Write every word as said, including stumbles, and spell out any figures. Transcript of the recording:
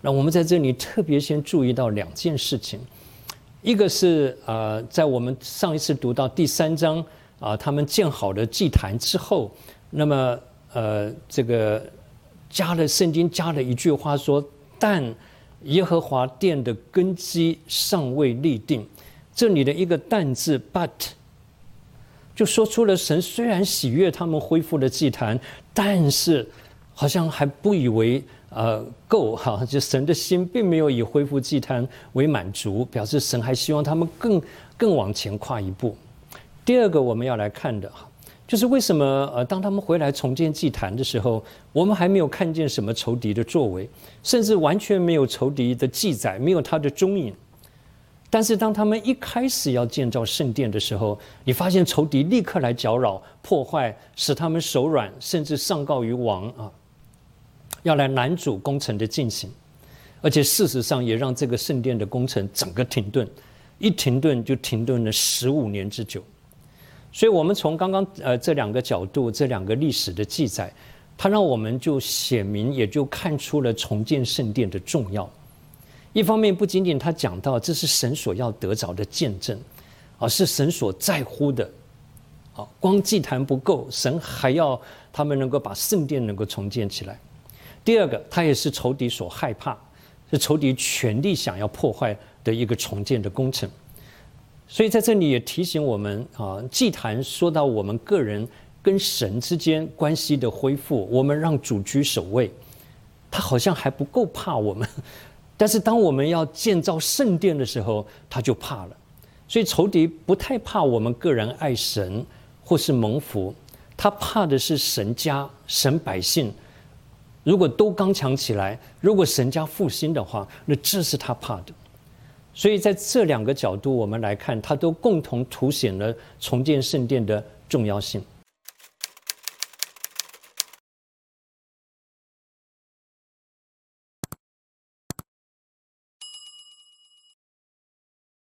那我们在这里特别先注意到两件事情，一个是呃，在我们上一次读到第三章啊、呃，他们建好了祭坛之后，那么呃，这个加了圣经加了一句话说，但耶和华殿的根基尚未立定。这里的一个但字 but 就说出了神虽然喜悦他们恢复了祭坛，但是好像还不以为呃够哈，就神的心并没有以恢复祭坛为满足，表示神还希望他们更更往前跨一步。第二个我们要来看的就是为什么呃当他们回来重建祭坛的时候，我们还没有看见什么仇敌的作为，甚至完全没有仇敌的记载，没有他的踪影。但是当他们一开始要建造圣殿的时候，你发现仇敌立刻来搅扰破坏，使他们手软，甚至上告于王啊，要来拦阻工程的进行。而且事实上也让这个圣殿的工程整个停顿，一停顿就停顿了十五年之久。所以我们从刚刚呃这两个角度，这两个历史的记载，它让我们就显明，也就看出了重建圣殿的重要。一方面不仅仅他讲到这是神所要得着的见证，而是神所在乎的。光祭坛不够，神还要他们能够把圣殿能够重建起来。第二个，他也是仇敌所害怕，是仇敌全力想要破坏的一个重建的工程。所以在这里也提醒我们啊，祭坛说到我们个人跟神之间关系的恢复，我们让主居首位，他好像还不够怕我们。但是当我们要建造圣殿的时候，他就怕了。所以仇敌不太怕我们个人爱神或是蒙福，他怕的是神家、神百姓如果都刚强起来，如果神家复兴的话，那这是他怕的。所以在这两个角度我们来看，他都共同凸显了重建圣殿的重要性。